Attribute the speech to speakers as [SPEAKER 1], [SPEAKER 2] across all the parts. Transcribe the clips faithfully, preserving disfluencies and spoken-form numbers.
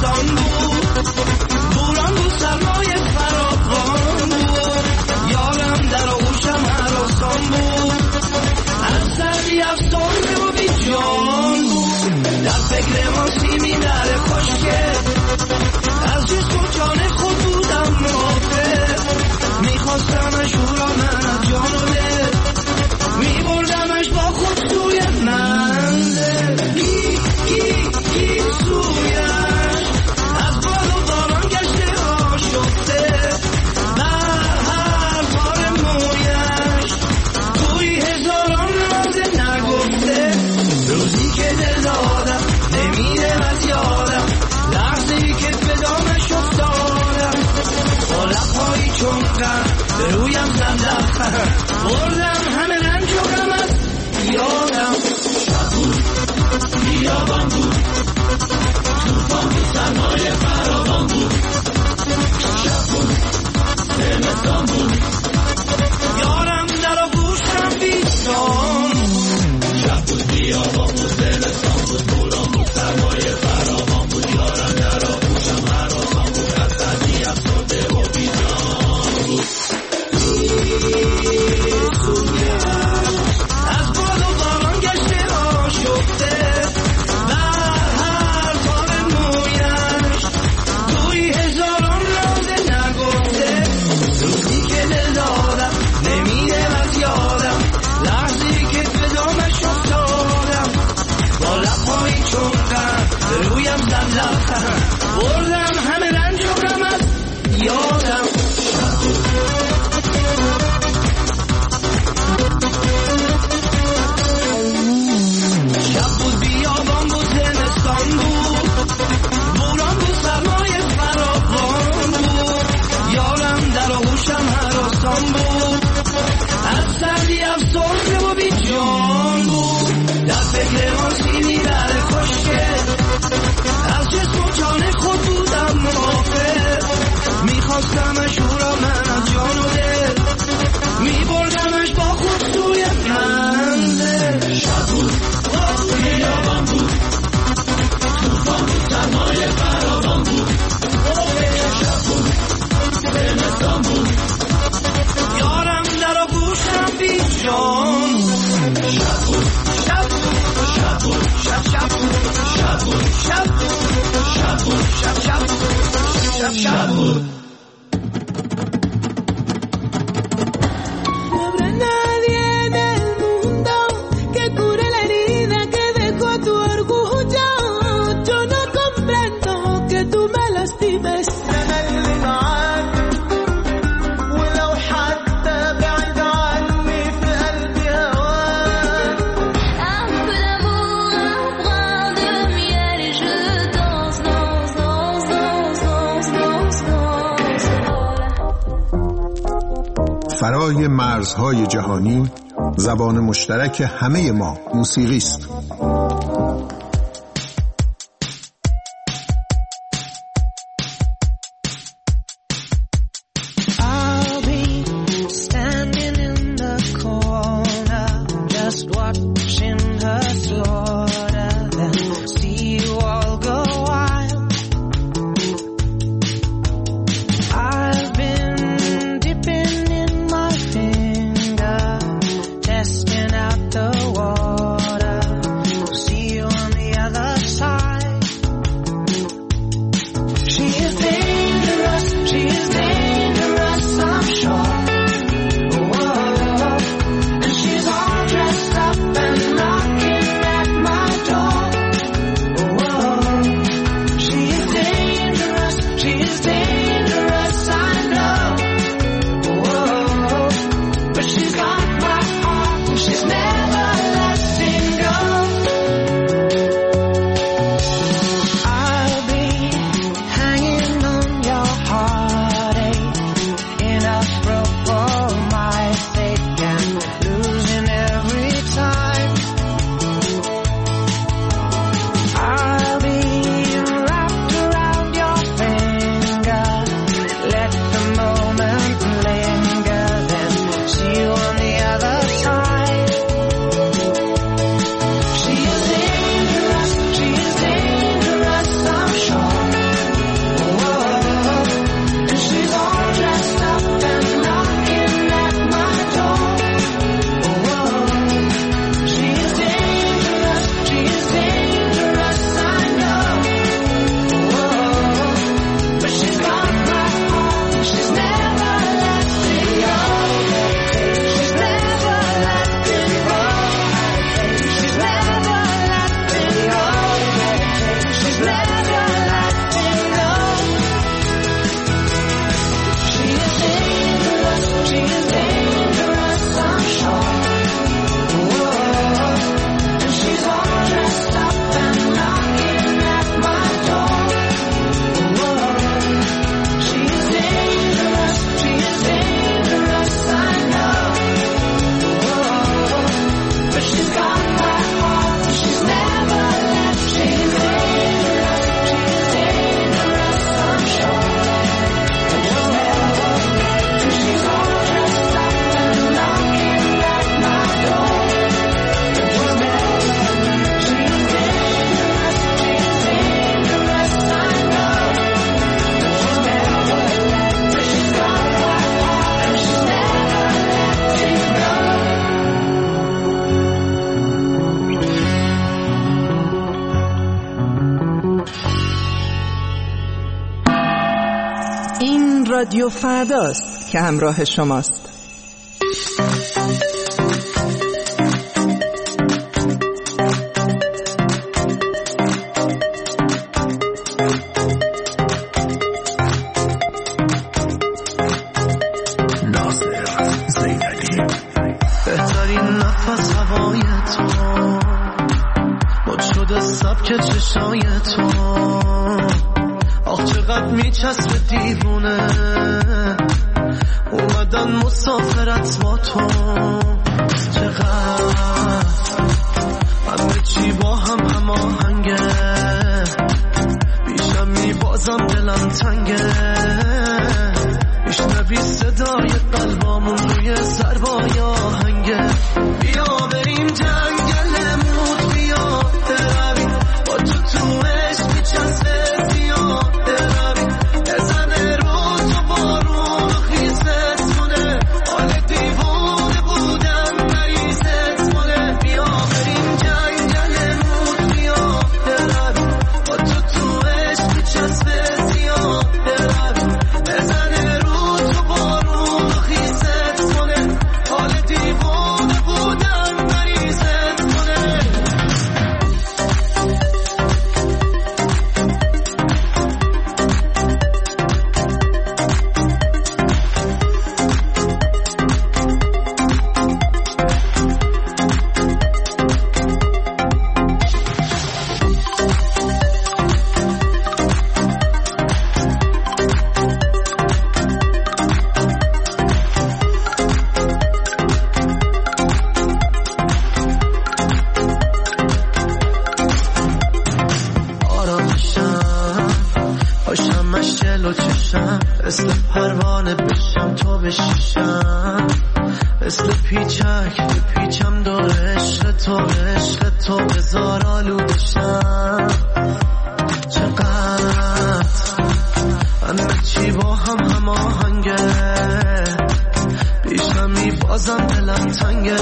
[SPEAKER 1] زمستان بود، بوران بود سرمایه فراوان بود، یارم در آغوشم هراسان بود، از سردی افسانه و بی جان بود، در فکر ما سیمی در خشکه، از جسم و جان خود بودم نافه، میخواستمش او را من از جان و دل، میبردمش با خود سوی منزل، گی گی گی سویش، از باد و باران گشته آشفته، بر هر بار مویش توی هزاران راز نگفته، روزی که دل دادم نمیره از یادم، لحظه‌ای که به دامش افتادم، با لب‌هایی چون غم به رویم زدم، بردم همه رنج و غم از یادم. شب بود بیابان بود، توفان بود سرمایه فراوان بود، شب بود زمستان بود، یارم در آغوشم بیستان، شب بود بیابان بود زمستان بود، بوران بود سرمایه فراوان بود، یارم در آغوشم هراسان بود، از سردی افسرده و بیجان بود. از باد و باران گشته آشفته، بر هر بار مویش توی هزاران راز نگفته، روزی که دل دادم نمیره از یادم، لحظه‌ای که به دامش افتادم، با لب‌هایی چون غم به رویم زدم، بردم همه رنج و غم از یادم. شب بود بیابان بود زمستان بود، بوران بود سرمایه فراوان بود، یارم در آغوشم هراسان بود، از سردی افسرده و بی جان بود، در فکر ما سینی در خشکه، از جسم و جان خود بودم نافه، میخواستمش او را من از جان و دل، میبردمش با خود سوی منزل. شب بود بیابان بود، توفان بود سرمایه فراوان بود، شب بود زمستان بود، یارم در آغوشم بی جان، شب بود شب بود شب بود شب شب بود شب بود شب بود شب بود شب شب بود شب شب بود.
[SPEAKER 2] فرای مرزهای جهانی، زبان مشترک همه ما موسیقی است.
[SPEAKER 3] Testing out the water. این رادیو فرداست که همراه شماست.
[SPEAKER 1] بهترین نفس هوای تو مد شده سبک چشای تو، آخ چقدر میچسبه دیوونه اومدن مسافرت با تو، چقدر همه چی با هم هماهنگه، بیشم میبازم دلم تنگه، میشنوی صدای قلبامون روی ضربای آهنگه، بیا بریم جنگلمون، بیا برویم با تو تو عشق میچسبه زیاد برویم، بزنه رو تو بارون خیزت کنه، حال دیوونه بودم مریضت کنه، بیا بریم جنگلمون، بیا برویم با تو تو عشق میچسبه زیاد برویم، بزنه رو تو بارون خیزت کنه، حال دیوونه بودم مریضت کنه. باشم مشکل و چشم، مثل پروانه بشم تو بشیشم، مثل پیچک بپیچم دور عشق تو، عشق تو بزار آلو بشم، چقدر همه چی با هم هماهنگه، بیشم میبازم دلم تنگه،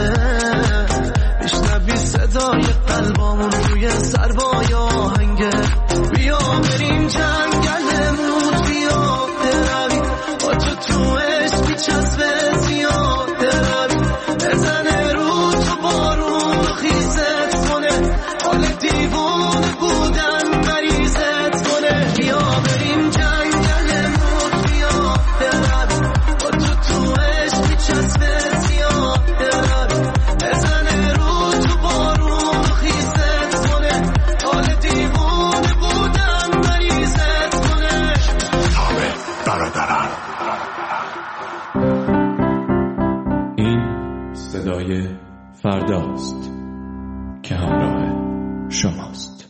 [SPEAKER 1] میشنوی صدای قلبامون روی ضربای آهنگه، بیا بریم جنگلمون، بیا برویم با تو تو عشق میچسبه زیاد برویم، بزنه رو تو بارون خیزت کنه، حال دیوونه بودن مریضت کنه، بیا بریم جنگلمون، بیا برویم با تو تو عشق میچسبه زیاد برویم، بزنه رو تو بارون خیزت کنه، حال دیوونه بودن مریضت کنه.
[SPEAKER 2] تابه برادران،
[SPEAKER 4] این صدای فرداست که همراه شماست.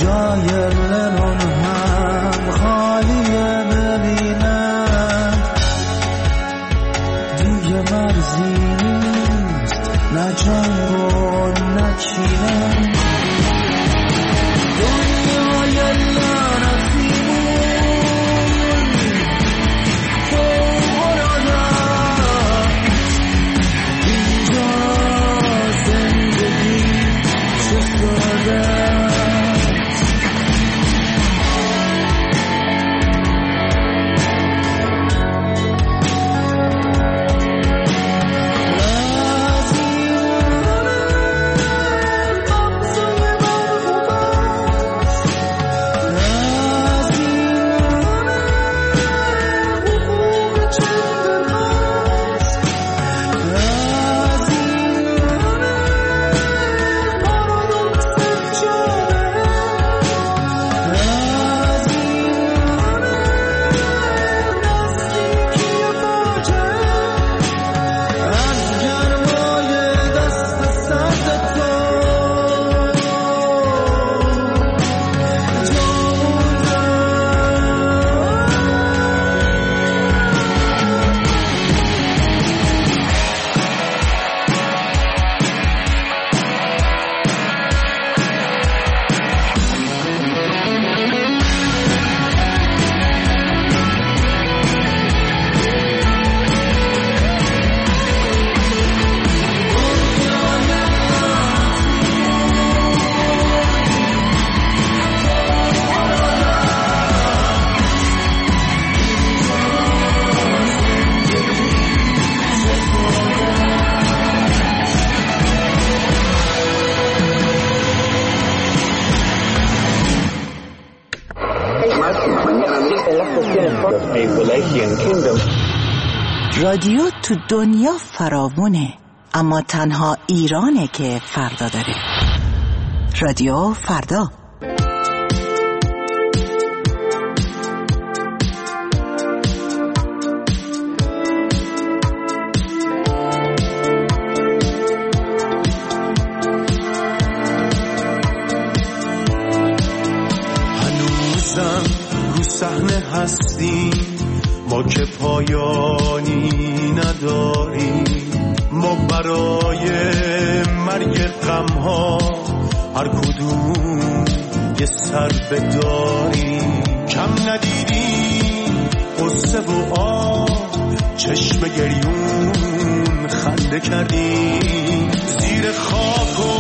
[SPEAKER 1] جای لنون هم خالیه ببینم دیگه مرزی نیست نه جنگ و نه چینه دنیای لعنتیمون فوق‌العاده اینجا زندگی چه ساده
[SPEAKER 5] رادیو تو دنیا فراوونه، اما تنها ایرانه که فردا داره. رادیو فردا.
[SPEAKER 1] هنوزم رو صحنه هستیم ما که پایانی نداریم، ما برای مرگ غمها هر کدوم یه سر بداریم. کم ندیدیم قصه و آه، چشم گریون خنده کردیم زیر خواب